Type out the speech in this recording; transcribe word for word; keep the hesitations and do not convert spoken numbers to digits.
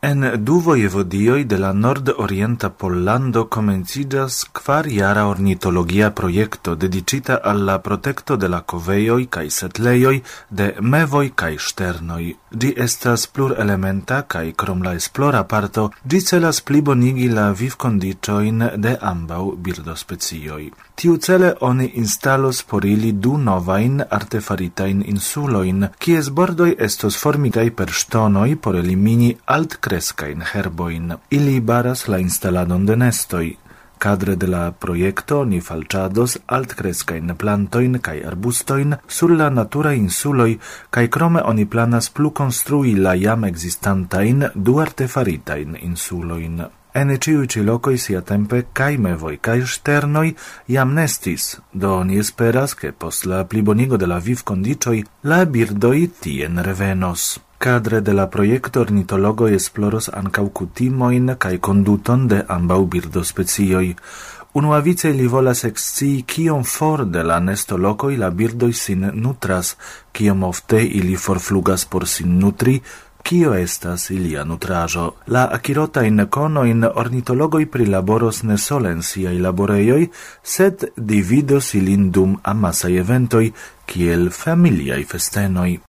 En du vojevodioj de la nord-orienta Pollando komenciĝas kvar-jara ornitologia projekto dedicita al la protekto de la kovejoj kaj setlejoj de mevoj kaj ŝternoj. Ĝi estas plurelementa kaj krom la esplora parto ĝi celas plibonigi la vivkondiĉojn de ambaŭ birdospecioj. Tiucele oni instalos por ili du novajn artefaritajn insulojn, kies bordoj estos formitaj per ŝtonoj por elimini altkrescain herboin. Ili baras la instaladon de nestoi. Cadre de la projekto ni falĉados altkrescain plantoin kaj arbustoin sur la natura insuloj kaj krome oni planas plu konstrui la jam existantajn du artefaritajn insulojn. En ĉiuj ĉi lokoj siatempe kaj mevoj kaj ŝternoj jam nestis, do ni esperas, ke post la plibonigo de la vivkondiĉoj la birdoj tien revenos. Cadre de la projekto ornitologoj esploros ankaŭ kutimojn kaj konduton de ambaŭ birdospecioj. Unuavice li volas ekscii kiom for de la nestolokoj la birdoj sin nutras, kiom ofte ili forflugas por sin nutri, kio estas ilia nutraĵo. La akirotajn konojn ornitologoj prilaboros ne sole en siaj laborejoj, sed dividos ilin dum amasaj eventoj, kiel familiaj festenoj.